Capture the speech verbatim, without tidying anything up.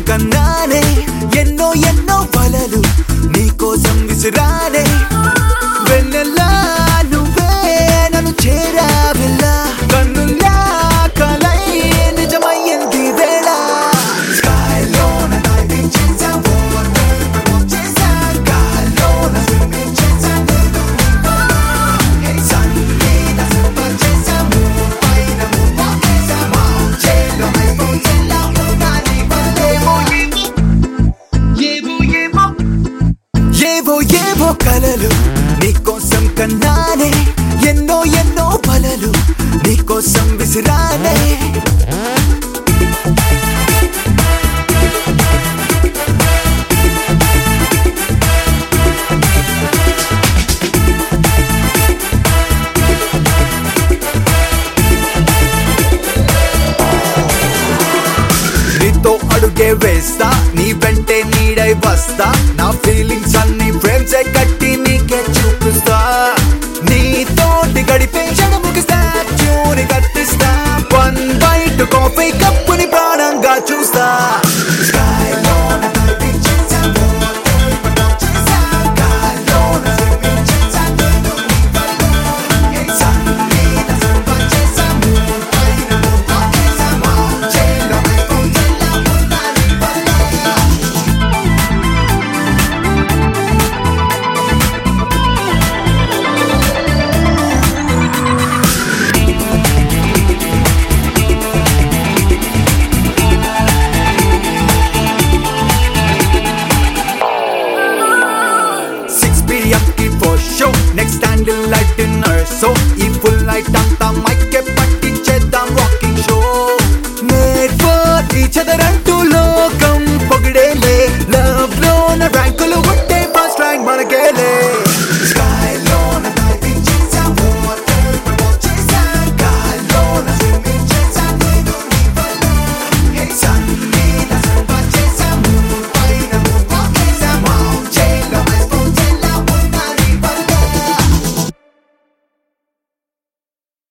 కన్నానే ఎన్నో ఎన్నో వలలు నీకోసం విసిరానే వెన్నెలా నువ్వే నన్ను చేరావెలా కన్నులా కలై నిజమయ్యింది వేళ స్కైలోన డైవింగ్ చేసా వాటర్ వాక్ చేసా గాల్లోన స్విమ్మింగ్ చేసా హే సన్నీ నా సూపర్ చేసా మూవ్ పైన మూవ్ వాక్ చేసా మౌత్ చేలో ఐఫోన్ చెల్లా ఉన్నాని వల్లేమో ఏవో ఏవో ఏవో ఏవో కలలు నీకోసం కన్నానే ఎన్నో ఎన్నో బలలు నీకోసం విసిరానే నీతో అడుగే వేస్తా నీ వెంటే నీడై వస్తా నా ఫీలింగ్స్ అన్ని ఫ్రేమ్స్ కట్టి నీకే చూపిస్తా నీతోటి గడిపే క్షణముకి స్టాచ్యూని కట్టిస్తా వన్ బైట్ కాఫీ కప్పుని ప్రాణంగా చూస్తా స్కైలోన డైవింగ్ చేసా వాటర్ వాక్ చేసా గాల్లోన స్విమ్మింగ్ చేసా హే సన్నీ నా సూపర్ చేసా మూవ్ పైన మూవ్ వాక్ చేసా మౌత్ చేలో ఐఫోన్ చెల్లా ఉన్నాని వల్లేమో సిక్స్ పిఎం కి four show next handle light dinner so ఈ ఫుల్ నైట్ అంతా మైక్ పట్టించేద్దాం walking show made for each other